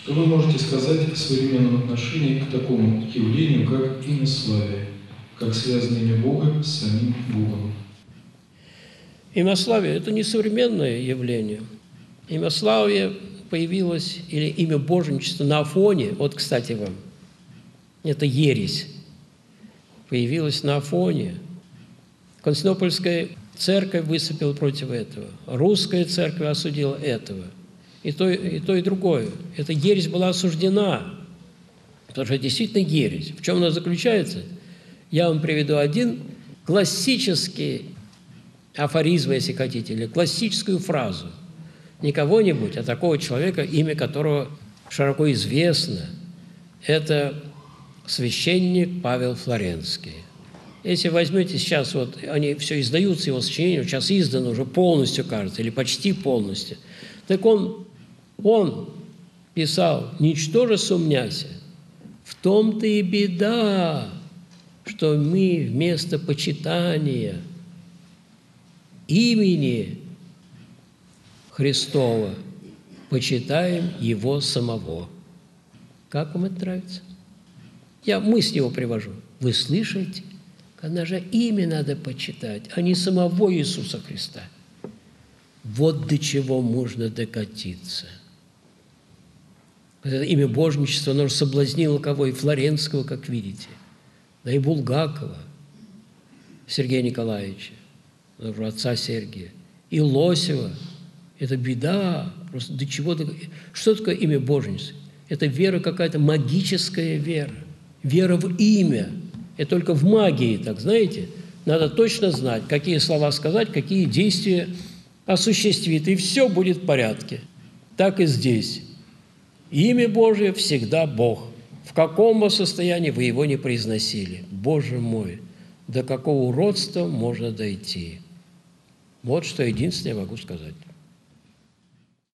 Что вы можете сказать о современном отношении к такому явлению, как имяславие, как связано имя Бога с самим Богом? Имяславие – это не современное явление. Имяславие появилось, или имя божничества на Афоне, вот, кстати, вам, это ересь, появилась на Афоне. Константинопольская церковь выступила против этого, русская церковь осудила этого. И то, и другое. Эта ересь была осуждена, потому что это действительно ересь. В чем она заключается? Я вам приведу один классический афоризм, если хотите, или классическую фразу. Не кого-нибудь, а такого человека, имя которого широко известно. Это священник Павел Флоренский. Если возьмете сейчас, вот они все издаются, его сочинения, сейчас издано уже полностью, кажется, или почти полностью. Так он писал: «Ничтоже сумняся, в том-то и беда, что мы вместо почитания имени Христова почитаем Его самого». Как вам это нравится? Я мысль его привожу. Вы слышите? Когда же имя надо почитать, а не самого Иисуса Христа. Вот до чего можно докатиться. Это имя божничества, оно же соблазнило кого? И Флоренского, как видите, да и Булгакова, Сергея Николаевича, отца Сергия, и Лосева. Это беда. Просто до чего... Что такое имя божничества? Это вера какая-то, магическая вера. Вера в имя. Это только в магии, так знаете. Надо точно знать, какие слова сказать, какие действия осуществит, и все будет в порядке. Так и здесь. Имя Божие всегда Бог. В каком бы состоянии вы его не произносили. Боже мой, до какого уродства можно дойти. Вот что единственное я могу сказать.